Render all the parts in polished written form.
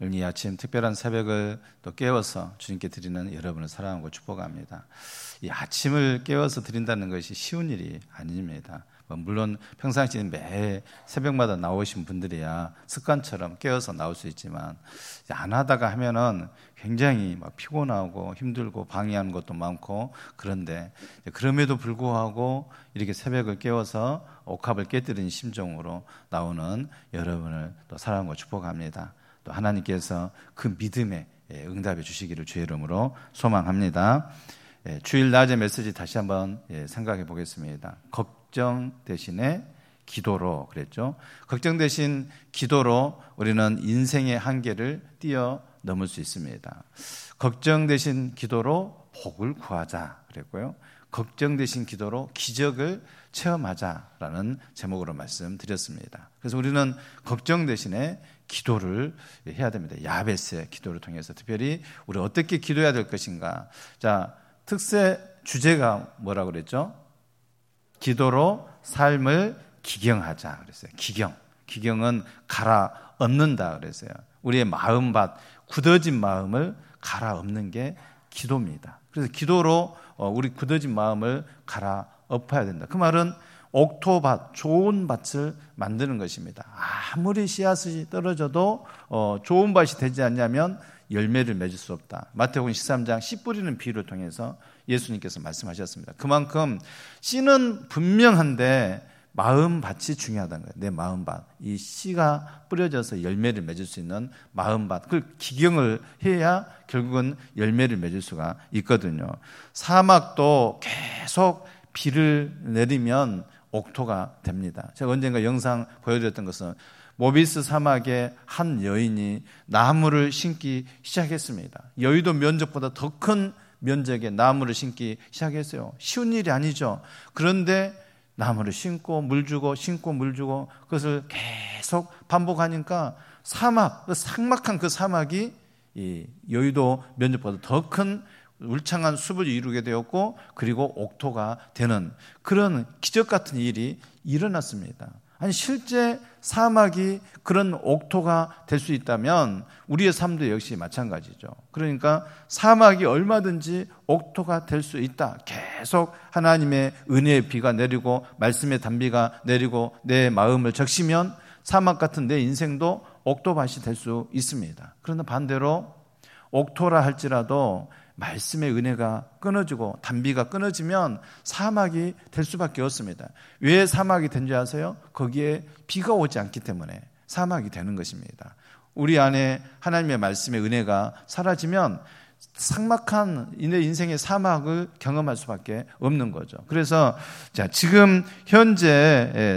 오늘 이 아침 특별한 새벽을 또 깨워서 주님께 드리는 여러분을 사랑하고 축복합니다. 이 아침을 깨워서 드린다는 것이 쉬운 일이 아닙니다. 물론 평상시에 매 새벽마다 나오신 분들이야 습관처럼 깨워서 나올 수 있지만 안 하다가 하면은 굉장히 막 피곤하고 힘들고 방해하는 것도 많고, 그런데 그럼에도 불구하고 이렇게 새벽을 깨워서 옥합을 깨뜨리는 심정으로 나오는 여러분을 또 사랑하고 축복합니다. 또 하나님께서 그 믿음에 응답해 주시기를 주의 이름으로 소망합니다. 주일 낮의 메시지 다시 한번 생각해 보겠습니다. 걱정 대신에 기도로 그랬죠. 걱정 대신 기도로 우리는 인생의 한계를 뛰어넘을 수 있습니다. 걱정 대신 기도로 복을 구하자 그랬고요. 걱정 대신 기도로 기적을 체험하자라는 제목으로 말씀드렸습니다. 그래서 우리는 걱정 대신에 기도를 해야 됩니다. 야베스의 기도를 통해서 특별히 우리 어떻게 기도해야 될 것인가. 자, 특세 주제가 뭐라고 그랬죠? 기도로 삶을 기경하자 그랬어요. 기경은 갈아엎는다 그랬어요. 우리의 마음밭, 굳어진 마음을 갈아엎는 게 기도입니다. 그래서 기도로 우리 굳어진 마음을 갈아엎어야 된다. 그 말은 옥토밭, 좋은 밭을 만드는 것입니다. 아무리 씨앗이 떨어져도 좋은 밭이 되지 않냐면 열매를 맺을 수 없다. 마태복음 13장 씨 뿌리는 비유를 통해서 예수님께서 말씀하셨습니다. 그만큼 씨는 분명한데 마음밭이 중요하다는 거예요. 내 마음밭. 이 씨가 뿌려져서 열매를 맺을 수 있는 마음밭. 그걸 기경을 해야 결국은 열매를 맺을 수가 있거든요. 사막도 계속 비를 내리면 옥토가 됩니다. 제가 언젠가 영상 보여드렸던 것은 모비스 사막의 한 여인이 나무를 심기 시작했습니다. 여의도 면적보다 더 큰 면적의 나무를 심기 시작했어요. 쉬운 일이 아니죠. 그런데 나무를 심고 물 주고 심고 물 주고 그것을 계속 반복하니까 삭막한 그 사막이 이 여의도 면적보다 더 큰 울창한 숲을 이루게 되었고, 그리고 옥토가 되는 그런 기적 같은 일이 일어났습니다. 아니, 실제 사막이 그런 옥토가 될 수 있다면 우리의 삶도 역시 마찬가지죠. 그러니까 사막이 얼마든지 옥토가 될 수 있다. 계속 하나님의 은혜의 비가 내리고 말씀의 단비가 내리고 내 마음을 적시면 사막 같은 내 인생도 옥토밭이 될 수 있습니다. 그런데 반대로 옥토라 할지라도 말씀의 은혜가 끊어지고 단비가 끊어지면 사막이 될 수밖에 없습니다. 왜 사막이 된지 아세요? 거기에 비가 오지 않기 때문에 사막이 되는 것입니다. 우리 안에 하나님의 말씀의 은혜가 사라지면 삭막한 내 인생의 사막을 경험할 수밖에 없는 거죠. 그래서 지금 현재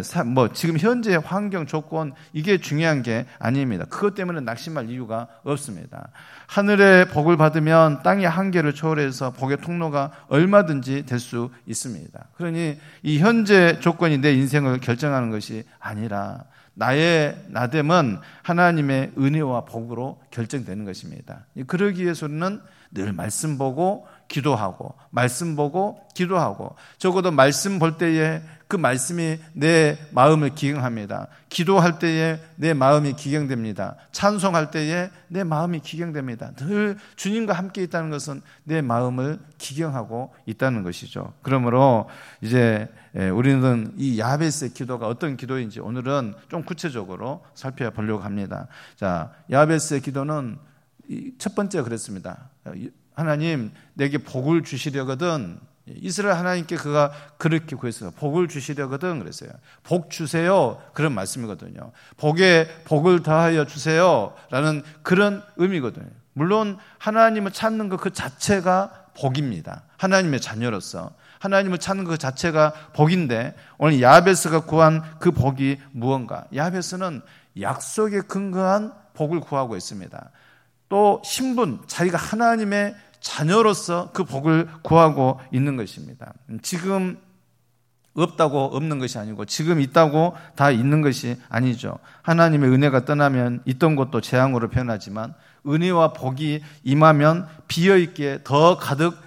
환경 조건 이게 중요한 게 아닙니다. 그것 때문에 낙심할 이유가 없습니다. 하늘의 복을 받으면 땅의 한계를 초월해서 복의 통로가 얼마든지 될 수 있습니다. 그러니 이 현재 조건이 내 인생을 결정하는 것이 아니라 나의 나됨은 하나님의 은혜와 복으로 결정되는 것입니다. 그러기 위해서는 늘 말씀 보고 기도하고 말씀 보고 기도하고, 적어도 말씀 볼 때에 그 말씀이 내 마음을 기경합니다. 기도할 때에 내 마음이 기경됩니다. 찬송할 때에 내 마음이 기경됩니다. 늘 주님과 함께 있다는 것은 내 마음을 기경하고 있다는 것이죠. 그러므로 이제 우리는 이 야베스의 기도가 어떤 기도인지 오늘은 좀 구체적으로 살펴보려고 합니다. 자, 야베스의 기도는 첫 번째 그랬습니다. 하나님, 내게 복을 주시려거든. 이스라엘 하나님께 그가 그렇게 구했어요. 복을 주시려거든 그랬어요. 복 주세요, 그런 말씀이거든요. 복을 더하여 주세요 라는 그런 의미거든요. 물론 하나님을 찾는 것 그 자체가 복입니다. 하나님의 자녀로서 하나님을 찾는 것 자체가 복인데, 오늘 야베스가 구한 그 복이 무언가? 야베스는 약속에 근거한 복을 구하고 있습니다. 또 신분, 자기가 하나님의 자녀로서 그 복을 구하고 있는 것입니다. 지금 없다고 없는 것이 아니고 지금 있다고 다 있는 것이 아니죠. 하나님의 은혜가 떠나면 있던 것도 재앙으로 변하지만 은혜와 복이 임하면 비어있게 더 가득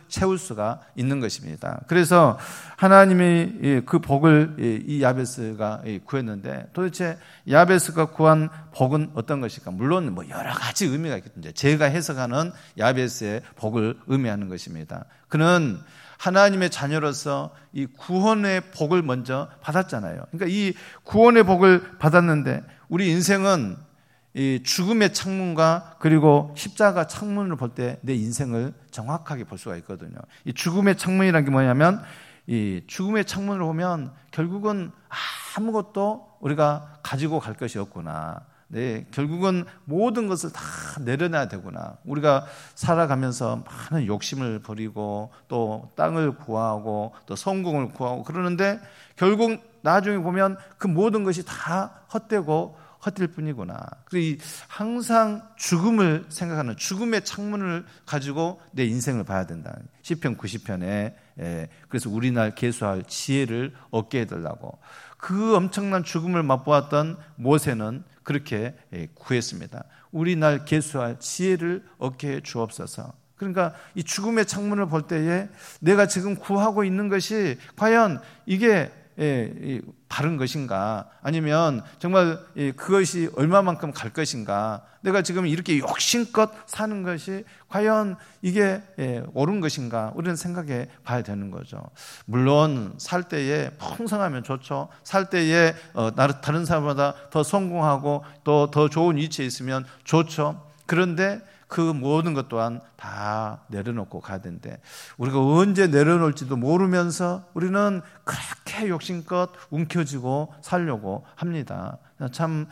채울 수가 있는 것입니다. 그래서 하나님이 그 복을 이 야베스가 구했는데, 도대체 야베스가 구한 복은 어떤 것일까? 물론 뭐 여러 가지 의미가 있겠죠. 제가 해석하는 야베스의 복을 의미하는 것입니다. 그는 하나님의 자녀로서 이 구원의 복을 먼저 받았잖아요. 그러니까 이 구원의 복을 받았는데, 우리 인생은 이 죽음의 창문과 그리고 십자가 창문을 볼 때 내 인생을 정확하게 볼 수가 있거든요. 이 죽음의 창문이라는 게 뭐냐면, 이 죽음의 창문을 보면 결국은 아무것도 우리가 가지고 갈 것이 없구나. 네, 결국은 모든 것을 다 내려놔야 되구나. 우리가 살아가면서 많은 욕심을 부리고 또 땅을 구하고 또 성공을 구하고 그러는데, 결국 나중에 보면 그 모든 것이 다 헛되고 헛될 뿐이구나. 그래서 항상 죽음을 생각하는 죽음의 창문을 가지고 내 인생을 봐야 된다. 시편 90편에 그래서 우리 날 계수할 지혜를 얻게 해달라고. 그 엄청난 죽음을 맛보았던 모세는 그렇게 구했습니다. 우리 날 계수할 지혜를 얻게 해 주옵소서. 그러니까 이 죽음의 창문을 볼 때에 내가 지금 구하고 있는 것이 과연 이게 바른 것인가, 아니면 정말 그것이 얼마만큼 갈 것인가, 내가 지금 이렇게 욕심껏 사는 것이 과연 이게 옳은 것인가, 우리는 생각해 봐야 되는 거죠. 물론 살 때에 풍성하면 좋죠. 살 때에 다른 사람보다 더 성공하고 또 더 좋은 위치에 있으면 좋죠. 그런데 그 모든 것 또한 다 내려놓고 가야 되는데, 우리가 언제 내려놓을지도 모르면서 우리는 그렇게 욕심껏 움켜쥐고 살려고 합니다. 참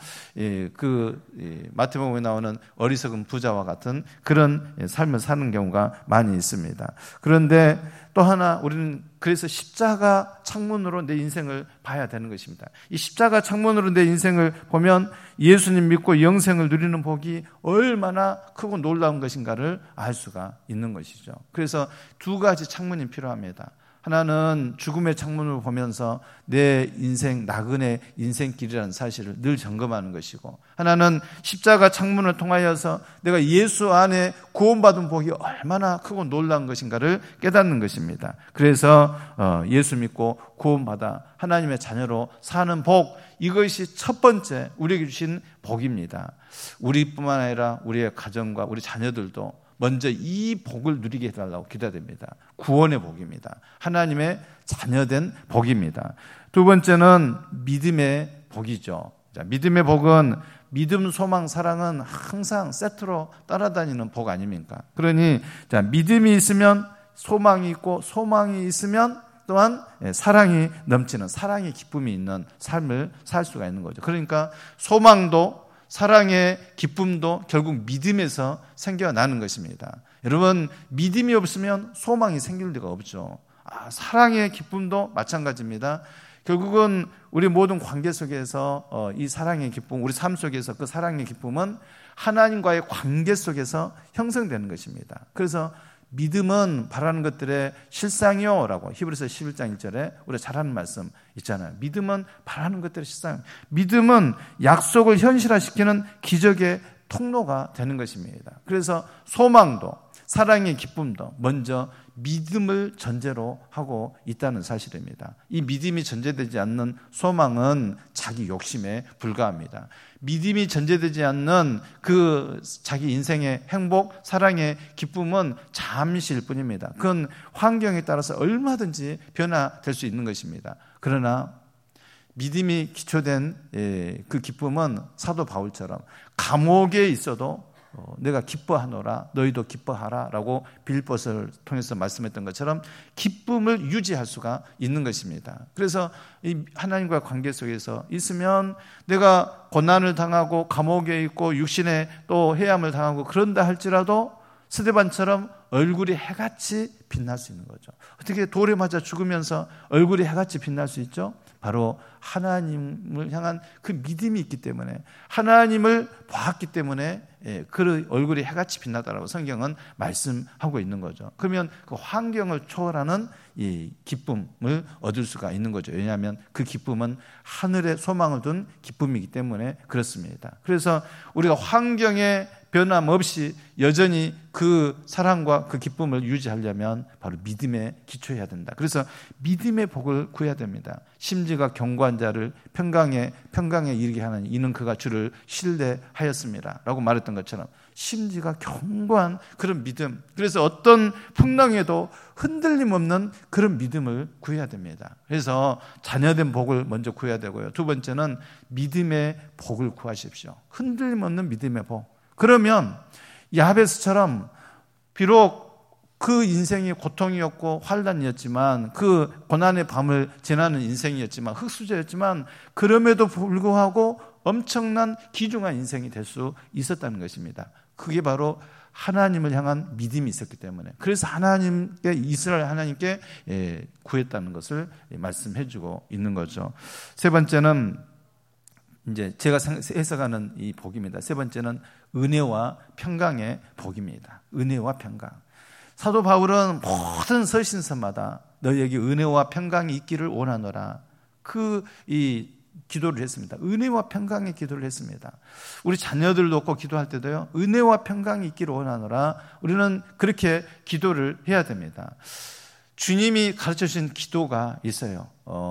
마태복음에 나오는 어리석은 부자와 같은 그런 삶을 사는 경우가 많이 있습니다. 그런데 또 하나, 우리는 그래서 십자가 창문으로 내 인생을 봐야 되는 것입니다. 이 십자가 창문으로 내 인생을 보면 예수님 믿고 영생을 누리는 복이 얼마나 크고 놀라운 것인가를 알 수가 있는 것이죠. 그래서 두 가지 창문이 필요합니다. 하나는 죽음의 창문을 보면서 내 인생, 나그네 인생길이라는 사실을 늘 점검하는 것이고, 하나는 십자가 창문을 통하여서 내가 예수 안에 구원받은 복이 얼마나 크고 놀라운 것인가를 깨닫는 것입니다. 그래서 예수 믿고 구원받아 하나님의 자녀로 사는 복, 이것이 첫 번째 우리에게 주신 복입니다. 우리뿐만 아니라 우리의 가정과 우리 자녀들도 먼저 이 복을 누리게 해달라고 기도됩니다. 구원의 복입니다. 하나님의 자녀된 복입니다. 두 번째는 믿음의 복이죠. 자, 믿음의 복은 믿음, 소망, 사랑은 항상 세트로 따라다니는 복 아닙니까? 그러니 자, 믿음이 있으면 소망이 있고, 소망이 있으면 또한 사랑이 넘치는, 사랑의 기쁨이 있는 삶을 살 수가 있는 거죠. 그러니까 소망도 사랑의 기쁨도 결국 믿음에서 생겨나는 것입니다. 여러분, 믿음이 없으면 소망이 생길 리가 없죠. 사랑의 기쁨도 마찬가지입니다. 결국은 우리 모든 관계 속에서 이 사랑의 기쁨, 우리 삶 속에서 그 사랑의 기쁨은 하나님과의 관계 속에서 형성되는 것입니다. 그래서 믿음은 바라는 것들의 실상이요 라고 히브리서 11장 1절에 우리가 잘 아는 말씀 있잖아요. 믿음은 바라는 것들의 실상, 믿음은 약속을 현실화시키는 기적의 통로가 되는 것입니다. 그래서 소망도 사랑의 기쁨도 먼저 믿음을 전제로 하고 있다는 사실입니다. 이 믿음이 전제되지 않는 소망은 자기 욕심에 불과합니다. 믿음이 전제되지 않는 그 자기 인생의 행복, 사랑의 기쁨은 잠시일 뿐입니다. 그건 환경에 따라서 얼마든지 변화될 수 있는 것입니다. 그러나 믿음이 기초된 그 기쁨은 사도 바울처럼 감옥에 있어도 내가 기뻐하노라, 너희도 기뻐하라 라고 빌립보서를 통해서 말씀했던 것처럼 기쁨을 유지할 수가 있는 것입니다. 그래서 이 하나님과 관계 속에서 있으면 내가 고난을 당하고 감옥에 있고 육신에 또 해함을 당하고 그런다 할지라도 스데반처럼 얼굴이 해같이 빛날 수 있는 거죠. 어떻게 돌에 맞아 죽으면서 얼굴이 해같이 빛날 수 있죠? 바로 하나님을 향한 그 믿음이 있기 때문에, 하나님을 봤기 때문에 그 얼굴이 해같이 빛나다라고 성경은 말씀하고 있는 거죠. 그러면 그 환경을 초월하는 이 기쁨을 얻을 수가 있는 거죠. 왜냐하면 그 기쁨은 하늘에 소망을 둔 기쁨이기 때문에 그렇습니다. 그래서 우리가 환경에 변함없이 여전히 그 사랑과 그 기쁨을 유지하려면 바로 믿음에 기초해야 된다. 그래서 믿음의 복을 구해야 됩니다. 심지가 견고한 자를 평강에 이르게 하는 이는 그가 주를 신뢰하였습니다 라고 말했던 것처럼 심지가 견고한 그런 믿음, 그래서 어떤 풍랑에도 흔들림 없는 그런 믿음을 구해야 됩니다. 그래서 자녀된 복을 먼저 구해야 되고요. 두 번째는 믿음의 복을 구하십시오. 흔들림 없는 믿음의 복. 그러면 야베스처럼 비록 그 인생이 고통이었고 환난이었지만, 그 고난의 밤을 지나는 인생이었지만, 흙수저였지만, 그럼에도 불구하고 엄청난 귀중한 인생이 될 수 있었다는 것입니다. 그게 바로 하나님을 향한 믿음이 있었기 때문에, 그래서 하나님께, 이스라엘 하나님께 구했다는 것을 말씀해 주고 있는 거죠. 세 번째는 이제 제가 해석하는 이 복입니다. 세 번째는 은혜와 평강의 복입니다. 은혜와 평강. 사도 바울은 모든 서신서마다 너희에게 은혜와 평강이 있기를 원하노라, 이 기도를 했습니다. 은혜와 평강의 기도를 했습니다. 우리 자녀들 놓고 기도할 때도요, 은혜와 평강이 있기를 원하노라, 우리는 그렇게 기도를 해야 됩니다. 주님이 가르쳐 주신 기도가 있어요.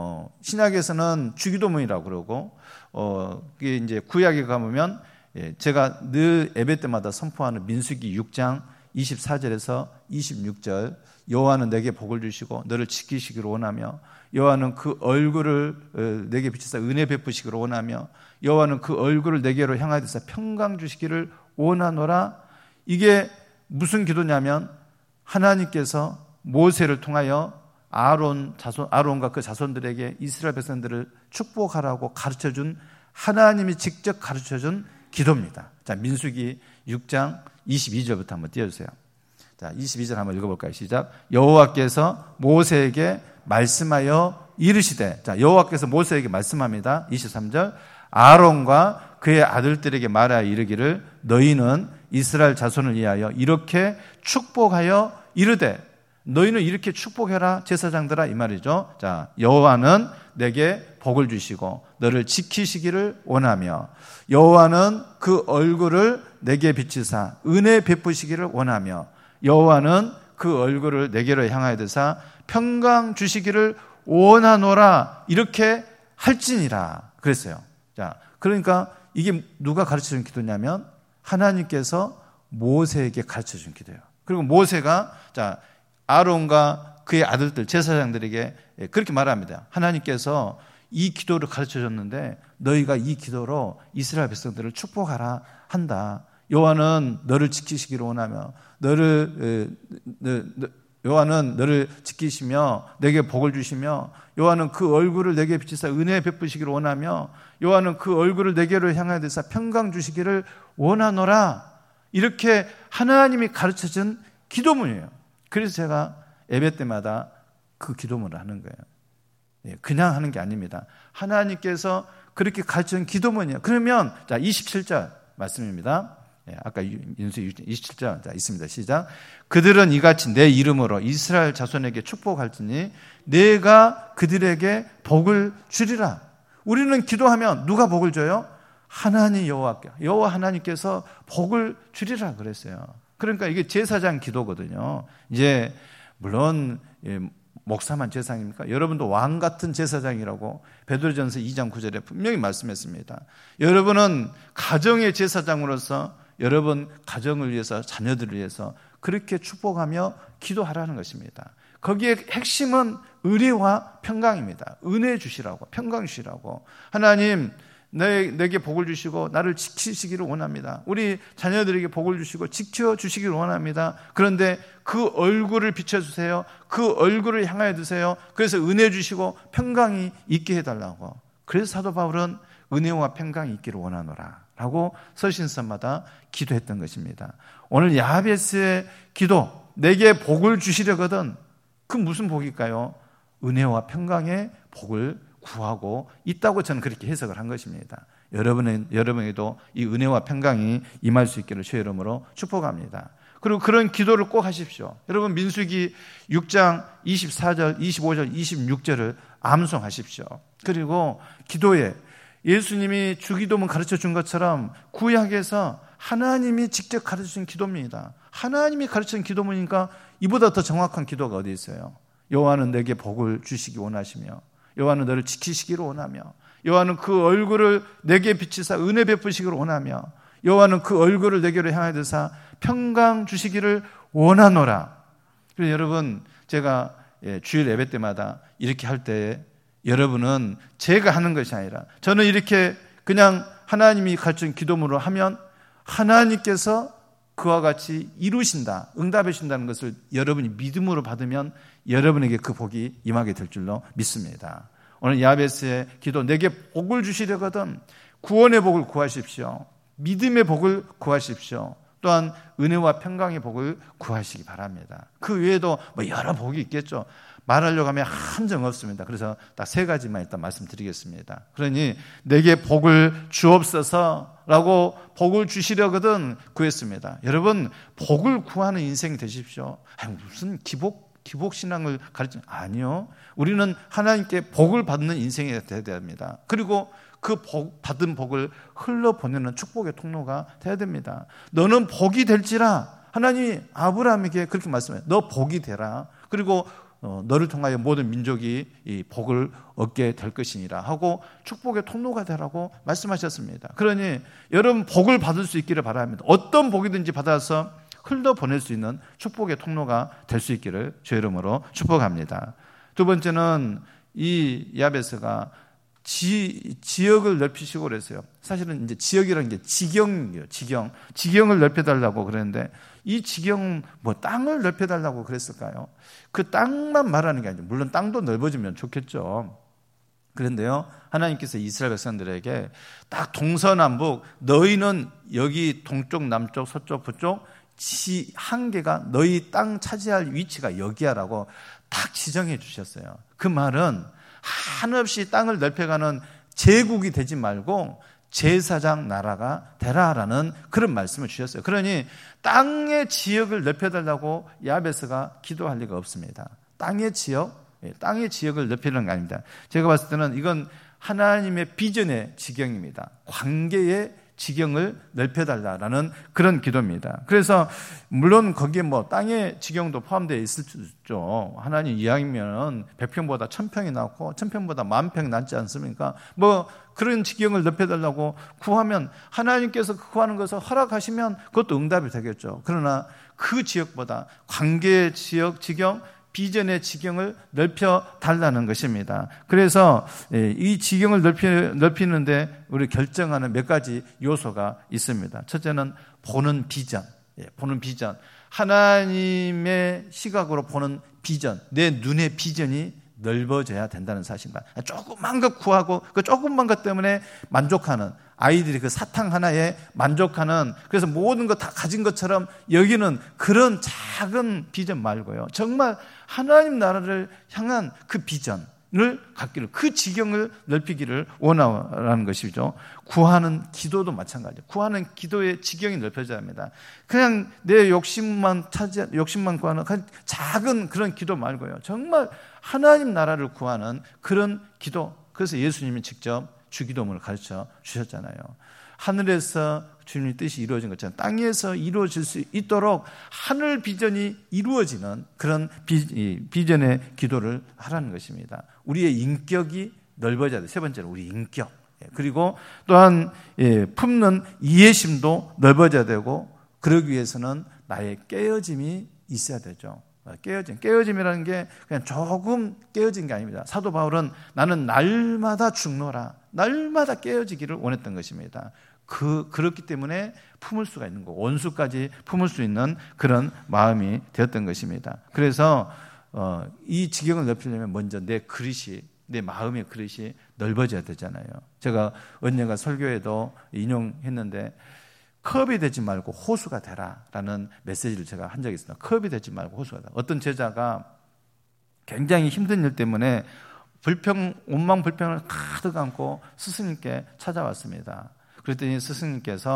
신약에서는 주기도문이라고 그러고, 그게 이제 구약에 가보면, 제가 늘 예배 때마다 선포하는 민수기 6장 24절에서 26절, 여호와는 내게 복을 주시고 너를 지키시기를 원하며, 여호와는 그 얼굴을 내게 비추사 은혜 베푸시기를 원하며, 여호와는 그 얼굴을 내게로 향하여서 평강 주시기를 원하노라. 이게 무슨 기도냐면, 하나님께서 모세를 통하여 아론과 그 자손들에게 이스라엘 백성들을 축복하라고 가르쳐준, 하나님이 직접 가르쳐준 기도입니다. 자, 민수기 6장 22절부터 한번 띄워주세요. 자, 22절 한번 읽어볼까요? 시작. 여호와께서 모세에게 말씀하여 이르시되, 자, 여호와께서 모세에게 말씀합니다. 23절. 아론과 그의 아들들에게 말하여 이르기를, 너희는 이스라엘 자손을 위하여 이렇게 축복하여 이르되, 너희는 이렇게 축복해라 제사장들아, 이 말이죠. 자, 여호와는 내게 복을 주시고 너를 지키시기를 원하며, 여호와는 그 얼굴을 내게 비추사 은혜 베푸시기를 원하며, 여호와는 그 얼굴을 내게로 향하여 드사 평강 주시기를 원하노라, 이렇게 할지니라 그랬어요. 자, 그러니까 이게 누가 가르쳐준 기도냐면 하나님께서 모세에게 가르쳐준 기도예요. 그리고 모세가, 자, 아론과 그의 아들들 제사장들에게 그렇게 말합니다. 하나님께서 이 기도를 가르쳐줬는데 너희가 이 기도로 이스라엘 백성들을 축복하라 한다. 여호와는 너를 지키시기를 원하며, 여호와는 너를 지키시며 내게 복을 주시며, 여호와는 그 얼굴을 내게 비추사 은혜 베푸시기를 원하며, 여호와는 그 얼굴을 내게로 향하여 드사 평강 주시기를 원하노라. 이렇게 하나님이 가르쳐준 기도문이에요. 그래서 제가 예배 때마다 그 기도문을 하는 거예요. 그냥 하는 게 아닙니다. 하나님께서 그렇게 가르쳐준 기도문이에요. 그러면 자, 27절 말씀입니다. 아까 민수기 27절 자, 있습니다. 시작. 그들은 이같이 내 이름으로 이스라엘 자손에게 축복할지니 내가 그들에게 복을 주리라. 우리는 기도하면 누가 복을 줘요? 하나님 여호와 하나님께서 복을 주리라 그랬어요. 그러니까 이게 제사장 기도거든요. 이제 물론 목사만 제사장입니까? 여러분도 왕 같은 제사장이라고 베드로전서 2장 9절에 분명히 말씀했습니다. 여러분은 가정의 제사장으로서 여러분 가정을 위해서, 자녀들을 위해서 그렇게 축복하며 기도하라는 것입니다. 거기에 핵심은 은혜와 평강입니다. 은혜 주시라고, 평강 주시라고. 하나님 내게 복을 주시고 나를 지키시기를 원합니다. 우리 자녀들에게 복을 주시고 지켜주시기를 원합니다. 그런데 그 얼굴을 비춰주세요. 그 얼굴을 향하여 두세요. 그래서 은혜 주시고 평강이 있게 해달라고. 그래서 사도 바울은 은혜와 평강이 있기를 원하노라 라고 서신서마다 기도했던 것입니다. 오늘 야베스의 기도, 내게 복을 주시려거든. 그 무슨 복일까요? 은혜와 평강의 복을 구하고 있다고 저는 그렇게 해석을 한 것입니다. 여러분에게도 이 은혜와 평강이 임할 수 있기를 주의 이름으로 축복합니다. 그리고 그런 기도를 꼭 하십시오. 여러분 민수기 6장 24절, 25절, 26절을 암송하십시오. 그리고 기도에 예수님이 주기도문 가르쳐 준 것처럼 구약에서 하나님이 직접 가르쳐 준 기도입니다. 하나님이 가르쳐 준 기도문이니까 이보다 더 정확한 기도가 어디 있어요? 여호와는 내게 복을 주시기 원하시며 여호와는 너를 지키시기를 원하며 여호와는 그 얼굴을 내게 비치사 은혜 베푸시기를 원하며 여호와는 그 얼굴을 내게로 향하여 드사 평강 주시기를 원하노라. 그래서 여러분 제가 주일 예배 때마다 이렇게 할 때 여러분은 제가 하는 것이 아니라 저는 이렇게 그냥 하나님이 가르친 기도문으로 하면 하나님께서 그와 같이 이루신다, 응답해 주신다는 것을 여러분이 믿음으로 받으면 여러분에게 그 복이 임하게 될 줄로 믿습니다. 오늘 야베스의 기도, 내게 복을 주시려거든 구원의 복을 구하십시오. 믿음의 복을 구하십시오. 또한 은혜와 평강의 복을 구하시기 바랍니다. 그 외에도 뭐 여러 복이 있겠죠. 말하려고 하면 한정 없습니다. 그래서 딱 3가지만 일단 말씀드리겠습니다. 그러니 내게 복을 주옵소서라고 복을 주시려거든 구했습니다. 여러분 복을 구하는 인생이 되십시오. 무슨 기복신앙을 가르치는 아니요. 우리는 하나님께 복을 받는 인생이 되어야 됩니다. 그리고 그 받은 복을 흘러보내는 축복의 통로가 되어야 됩니다. 너는 복이 될지라 하나님이 아브라함에게 그렇게 말씀해요. 너 복이 되라. 그리고 너를 통하여 모든 민족이 이 복을 얻게 될 것이니라 하고 축복의 통로가 되라고 말씀하셨습니다. 그러니 여러분 복을 받을 수 있기를 바랍니다. 어떤 복이든지 받아서 흘러보낼 수 있는 축복의 통로가 될 수 있기를 주의 이름으로 축복합니다. 두 번째는 이 야베스가 지역을 넓히시고 그랬어요. 사실은 이제 지역이라는 게 지경이에요. 지경을 넓혀달라고 그랬는데 이 지경 땅을 넓혀달라고 그랬을까요? 그 땅만 말하는 게 아니죠. 물론 땅도 넓어지면 좋겠죠. 그런데요, 하나님께서 이스라엘 백성들에게 딱 동서남북 너희는 여기 동쪽, 남쪽, 서쪽, 북쪽 한계가 너희 땅 차지할 위치가 여기야라고 딱 지정해 주셨어요. 그 말은 한없이 땅을 넓혀가는 제국이 되지 말고 제사장 나라가 되라라는 그런 말씀을 주셨어요. 그러니 땅의 지역을 넓혀달라고 야베스가 기도할 리가 없습니다. 땅의 지역을 넓히는 게 아닙니다. 제가 봤을 때는 이건 하나님의 비전의 지경입니다. 관계의 지경을 넓혀달라라는 그런 기도입니다. 그래서 물론 거기에 땅의 지경도 포함되어 있을 수 있죠. 하나님 이야기면 100평보다 1000평이 낫고 1000평보다 10,000평 낫지 않습니까? 그런 지경을 넓혀달라고 구하면 하나님께서 구하는 것을 허락하시면 그것도 응답이 되겠죠. 그러나 그 지역보다 관계의 지경, 비전의 지경을 넓혀달라는 것입니다. 그래서 이 지경을 넓히는데 우리 결정하는 몇 가지 요소가 있습니다. 첫째는 보는 비전. 하나님의 시각으로 보는 비전, 내 눈의 비전이 넓어져야 된다는 사실입니다. 조그만 것 구하고 그 조그만 것 때문에 만족하는 아이들이 그 사탕 하나에 만족하는, 그래서 모든 거 다 가진 것처럼 여기는 그런 작은 비전 말고요, 정말 하나님 나라를 향한 그 비전을 갖기를, 그 지경을 넓히기를 원하는 것이죠. 구하는 기도도 마찬가지예요. 구하는 기도의 지경이 넓혀져야 합니다. 그냥 내 욕심만 구하는 작은 그런 기도 말고요, 정말 하나님 나라를 구하는 그런 기도. 그래서 예수님이 직접 주기도문을 가르쳐 주셨잖아요. 하늘에서 주님의 뜻이 이루어진 것처럼 땅에서 이루어질 수 있도록 하늘 비전이 이루어지는 그런 비전의 기도를 하라는 것입니다. 우리의 인격이 넓어져야 돼요. 세 번째는 우리 인격. 그리고 또한 품는 이해심도 넓어져야 되고, 그러기 위해서는 나의 깨어짐이 있어야 되죠. 깨어짐이라는 게 그냥 조금 깨어진 게 아닙니다. 사도 바울은 나는 날마다 죽노라, 날마다 깨어지기를 원했던 것입니다. 그렇기 때문에 품을 수가 있는 거고, 원수까지 품을 수 있는 그런 마음이 되었던 것입니다. 그래서 이 지경을 넓히려면 먼저 내 마음의 그릇이 넓어져야 되잖아요. 제가 언젠가 설교에도 인용했는데, 컵이 되지 말고 호수가 되라라는 메시지를 제가 한 적이 있습니다. 컵이 되지 말고 호수가 되라. 어떤 제자가 굉장히 힘든 일 때문에 원망 불평을 가득 안고 스승님께 찾아왔습니다. 그랬더니 스승님께서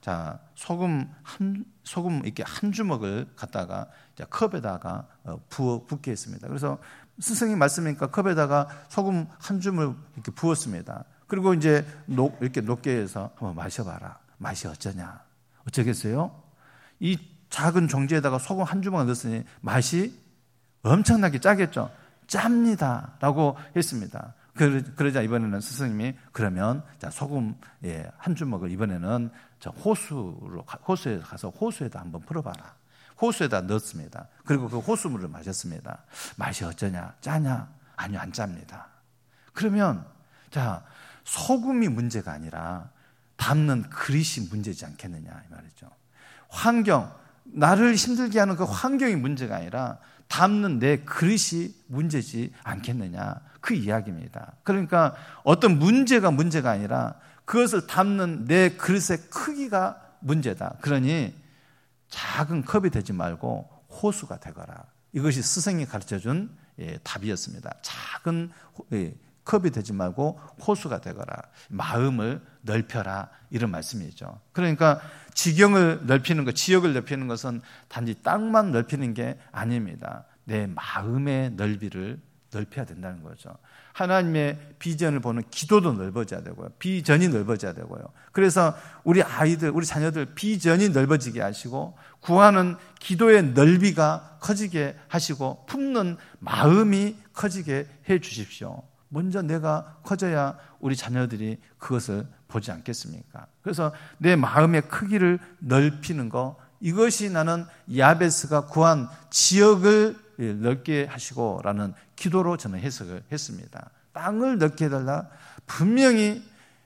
자, 소금 이렇게 한 주먹을 갖다가 컵에다가 붓게 했습니다. 그래서 스승이 말씀이니까 컵에다가 소금 한 주먹을 이렇게 부었습니다. 그리고 이제 이렇게 녹게 해서 한번 마셔봐라. 맛이 어쩌냐? 어쩌겠어요? 이 작은 종지에다가 소금 한 주먹을 넣었으니 맛이 엄청나게 짜겠죠? 짭니다. 라고 했습니다. 그러자 이번에는 스승님이 그러면 소금 한 주먹을 이번에는 호수에 가서 호수에다 한번 풀어봐라. 호수에다 넣었습니다. 그리고 그 호수물을 마셨습니다. 맛이 어쩌냐? 짜냐? 아니요, 안 짭니다. 그러면 소금이 문제가 아니라 담는 그릇이 문제지 않겠느냐 이 말이죠. 환경, 나를 힘들게 하는 그 환경이 문제가 아니라 담는 내 그릇이 문제지 않겠느냐 그 이야기입니다. 그러니까 어떤 문제가 아니라 그것을 담는 내 그릇의 크기가 문제다. 그러니 작은 컵이 되지 말고 호수가 되거라. 이것이 스승이 가르쳐준 답이었습니다. 작은 컵이 되지 말고 호수가 되거라. 마음을 넓혀라. 이런 말씀이죠. 그러니까 지경을 넓히는 것, 지역을 넓히는 것은 단지 땅만 넓히는 게 아닙니다. 내 마음의 넓이를 넓혀야 된다는 거죠. 하나님의 비전을 보는 기도도 넓어져야 되고요. 비전이 넓어져야 되고요. 그래서 우리 아이들, 우리 자녀들 비전이 넓어지게 하시고 구하는 기도의 넓이가 커지게 하시고 품는 마음이 커지게 해 주십시오. 먼저 내가 커져야 우리 자녀들이 그것을 보지 않겠습니까? 그래서 내 마음의 크기를 넓히는 거, 이것이 나는 야베스가 구한 지역을 넓게 하시고라는 기도로 저는 해석을 했습니다. 땅을 넓게 해달라. 분명히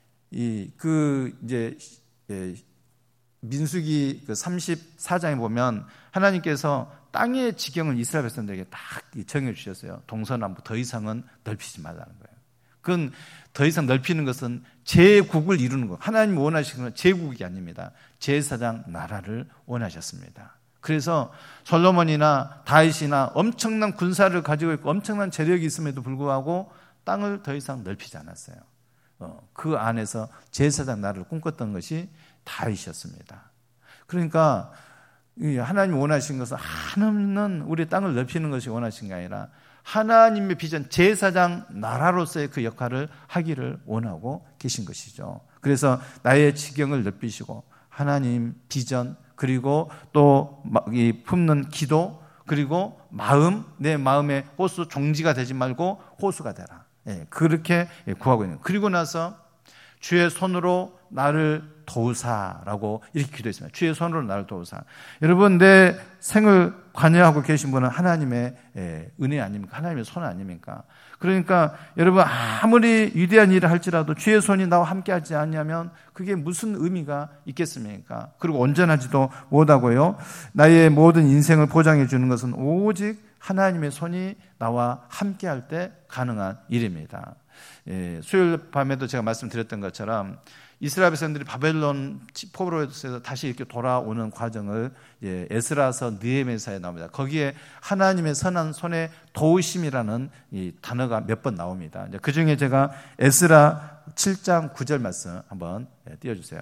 민수기 34장에 보면 하나님께서 땅의 지경을 이스라엘 백성들에게 딱 정해 주셨어요. 동서남북 더 이상은 넓히지 말라는 거예요. 그건 더 이상 넓히는 것은 제국을 이루는 것. 하나님이 원하시는 건 제국이 아닙니다. 제사장 나라를 원하셨습니다. 그래서 솔로몬이나 다윗이나 엄청난 군사를 가지고 있고 엄청난 재력이 있음에도 불구하고 땅을 더 이상 넓히지 않았어요. 그 안에서 제사장 나라를 꿈꿨던 것이 다윗이었습니다. 그러니까 하나님이 원하신 것은 한없는 우리 땅을 넓히는 것이 원하신 게 아니라 하나님의 비전, 제사장 나라로서의 그 역할을 하기를 원하고 계신 것이죠. 그래서 나의 지경을 넓히시고 하나님 비전, 그리고 또 품는 기도, 그리고 마음, 내 마음의 호수, 종지가 되지 말고 호수가 되라. 그렇게 구하고 있는. 그리고 나서 주의 손으로 나를 도우사라고 이렇게 기도했습니다. 주의 손으로 나를 도우사. 여러분, 내 생을 관여하고 계신 분은 하나님의 은혜 아닙니까? 하나님의 손 아닙니까? 그러니까 여러분, 아무리 위대한 일을 할지라도 주의 손이 나와 함께하지 않냐면 그게 무슨 의미가 있겠습니까? 그리고 온전하지도 못하고요. 나의 모든 인생을 보장해 주는 것은 오직 하나님의 손이 나와 함께할 때 가능한 일입니다. 수요일 밤에도 제가 말씀드렸던 것처럼 이스라엘 백성들이 바벨론 포로에서 다시 이렇게 돌아오는 과정을 에스라서 느헤미야서에 나옵니다. 거기에 하나님의 선한 손의 도우심이라는 이 단어가 몇 번 나옵니다. 그 중에 제가 에스라 7장 9절 말씀 한번 띄워주세요.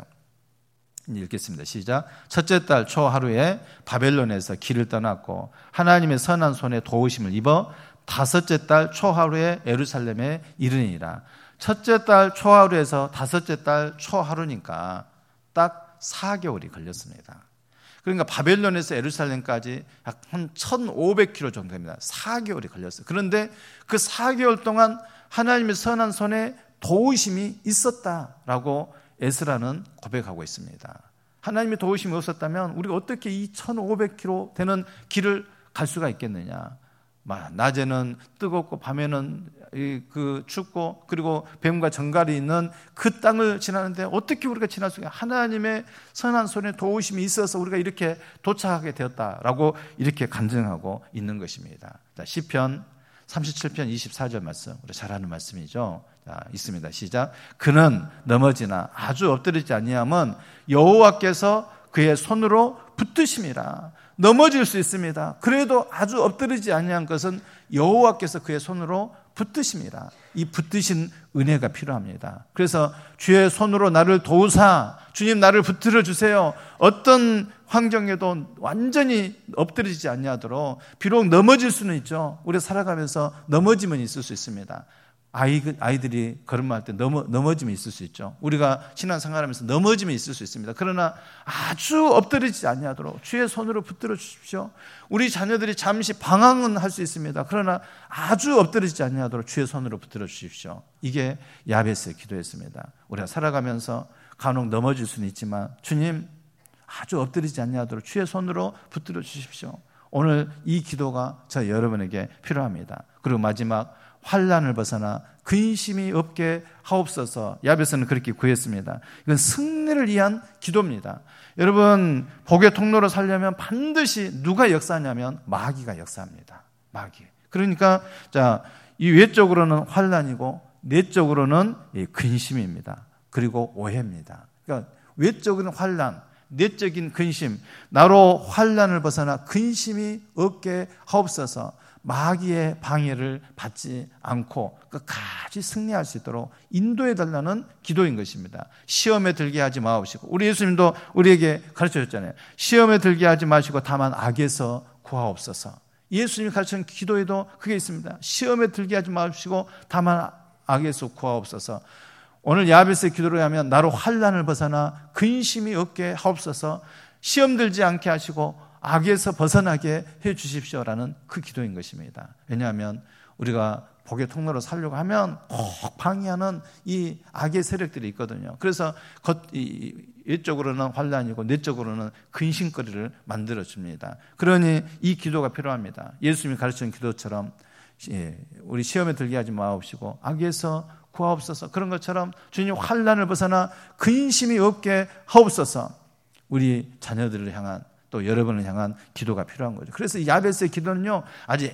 읽겠습니다. 시작. 첫째 달 초 하루에 바벨론에서 길을 떠났고 하나님의 선한 손의 도우심을 입어 다섯째 달 초하루에 예루살렘에 이르니라. 첫째 달 초하루에서 다섯째 달 초하루니까 딱 4개월이 걸렸습니다. 그러니까 바벨론에서 예루살렘까지 약 한 1500km 정도 됩니다. 4개월이 걸렸어요. 그런데 그 4개월 동안 하나님의 선한 손에 도우심이 있었다라고 에스라는 고백하고 있습니다. 하나님의 도우심이 없었다면 우리가 어떻게 이 1500km 되는 길을 갈 수가 있겠느냐. 낮에는 뜨겁고 밤에는 춥고 그리고 뱀과 정갈이 있는 그 땅을 지나는데 어떻게 우리가 지날 수 있냐. 하나님의 선한 손에 도우심이 있어서 우리가 이렇게 도착하게 되었다라고 이렇게 간증하고 있는 것입니다. 시편 37편 24절 말씀, 우리 잘 아는 말씀이죠. 있습니다. 시작. 그는 넘어지나 아주 엎드리지 아니하면 여호와께서 그의 손으로 붙드심이라. 넘어질 수 있습니다. 그래도 아주 엎드리지 아니한 것은 여호와께서 그의 손으로 붙드십니다. 이 붙드신 은혜가 필요합니다. 그래서 주의 손으로 나를 도우사, 주님 나를 붙들어 주세요. 어떤 환경에도 완전히 엎드리지 않냐도록, 비록 넘어질 수는 있죠. 우리 살아가면서 넘어짐은 있을 수 있습니다. 아이들이 걸음마할 때 넘어짐이 있을 수 있죠. 우리가 신앙생활하면서 넘어짐이 있을 수 있습니다. 그러나 아주 엎드리지 않냐도록 주의 손으로 붙들어 주십시오. 우리 자녀들이 잠시 방황은 할 수 있습니다. 그러나 아주 엎드리지 않냐도록 주의 손으로 붙들어 주십시오. 이게 야베스의 기도였습니다. 우리가 살아가면서 간혹 넘어질 수는 있지만 주님 아주 엎드리지 않냐도록 주의 손으로 붙들어 주십시오. 오늘 이 기도가 저 여러분에게 필요합니다. 그리고 마지막, 환난을 벗어나 근심이 없게 하옵소서. 야베스는 그렇게 구했습니다. 이건 승리를 위한 기도입니다. 여러분, 복의 통로로 살려면 반드시 누가 역사하냐면 마귀가 역사합니다. 마귀. 그러니까 이 외적으로는 환난이고 내적으로는 근심입니다. 그리고 오해입니다. 그러니까 외적인 환난, 내적인 근심, 나로 환난을 벗어나 근심이 없게 하옵소서. 마귀의 방해를 받지 않고 끝까지 승리할 수 있도록 인도해달라는 기도인 것입니다. 시험에 들게 하지 마옵시고, 우리 예수님도 우리에게 가르쳐줬잖아요. 시험에 들게 하지 마시고 다만 악에서 구하옵소서. 예수님이 가르치는 기도에도 그게 있습니다. 시험에 들게 하지 마시고 다만 악에서 구하옵소서. 오늘 야베스의 기도로 하면 나로 환난을 벗어나 근심이 없게 하옵소서. 시험 들지 않게 하시고 악에서 벗어나게 해 주십시오라는 그 기도인 것입니다. 왜냐하면 우리가 복의 통로로 살려고 하면 꼭 방해하는 이 악의 세력들이 있거든요. 그래서 외적으로는 환난이고 내적으로는 근심거리를 만들어줍니다. 그러니 이 기도가 필요합니다. 예수님이 가르치는 기도처럼 우리 시험에 들게 하지 마옵시고 악에서 구하옵소서. 그런 것처럼 주님 환난을 벗어나 근심이 없게 하옵소서. 우리 자녀들을 향한, 또 여러분을 향한 기도가 필요한 거죠. 그래서 이 야베스의 기도는요, 아주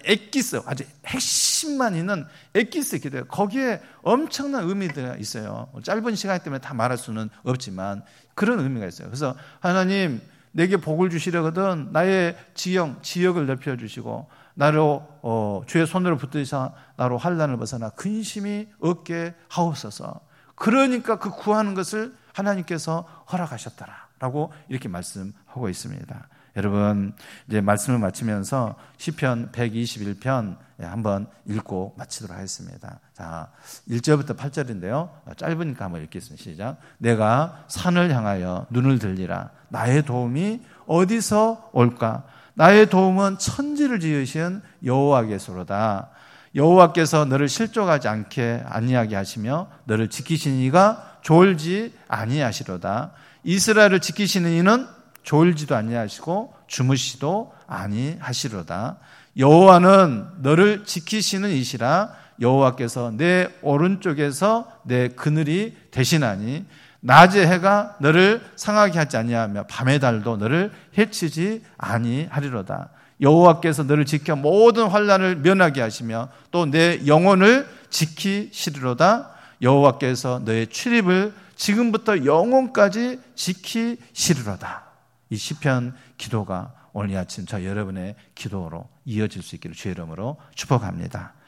핵심만 있는 엑기스 기도예요. 거기에 엄청난 의미가 있어요. 짧은 시간 때문에 다 말할 수는 없지만 그런 의미가 있어요. 그래서 하나님, 내게 복을 주시려거든 나의 지역을 넓혀주시고 나로 주의 손으로 붙드사 나로 환난을 벗어나 근심이 없게 하옵소서. 그러니까 그 구하는 것을 하나님께서 허락하셨더라라고 이렇게 말씀하고 있습니다. 여러분, 이제 말씀을 마치면서 시편 121편 한번 읽고 마치도록 하겠습니다. 자, 1절부터 8절인데요. 짧으니까 한번 읽겠습니다. 시작. 내가 산을 향하여 눈을 들리라. 나의 도움이 어디서 올까? 나의 도움은 천지를 지으신 여호와께서로다. 여호와께서 너를 실족하지 않게 아니하게 하시며 너를 지키시는 이가 졸지 아니하시로다. 이스라엘을 지키시는 이는 졸지도 아니하시고 주무시도 아니하시로다. 여호와는 너를 지키시는 이시라. 여호와께서 내 오른쪽에서 내 그늘이 되시나니 낮의 해가 너를 상하게 하지 아니하며 밤의 달도 너를 해치지 아니하리로다. 여호와께서 너를 지켜 모든 환난을 면하게 하시며 또 내 영혼을 지키시리로다. 여호와께서 너의 출입을 지금부터 영혼까지 지키시리로다. 이 시편 기도가 오늘 아침 저 여러분의 기도로 이어질 수 있기를 주의 이름으로 축복합니다.